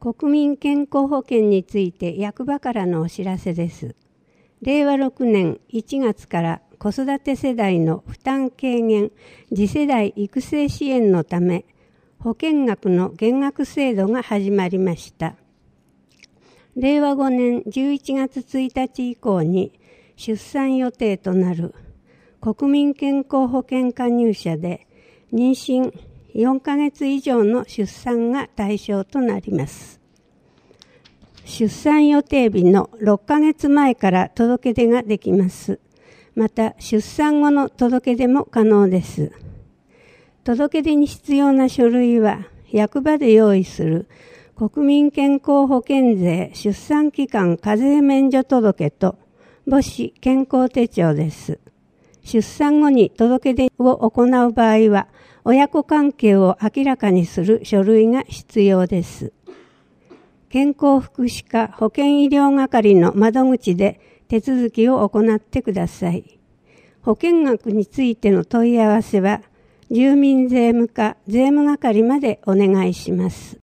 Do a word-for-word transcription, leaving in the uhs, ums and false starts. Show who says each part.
Speaker 1: 国民健康保険について役場からのお知らせです。れいわろくねんいちがつから子育て世代の負担軽減、次世代育成支援のため、保険額の減額制度が始まりました。れいわごねんじゅういちがつついたち以降に出産予定となる国民健康保険加入者で、妊娠よんかげつ以上の出産が対象となります。出産予定日のろっかげつまえから届け出ができます。また、出産後の届け出も可能です。届け出に必要な書類は、役場で用意する国民健康保険税出産期間課税免除届と母子健康手帳です。出産後に届け出を行う場合は、親子関係を明らかにする書類が必要です。健康福祉課保健医療係の窓口で手続きを行ってください。保険額についての問い合わせは、住民税務課税務係までお願いします。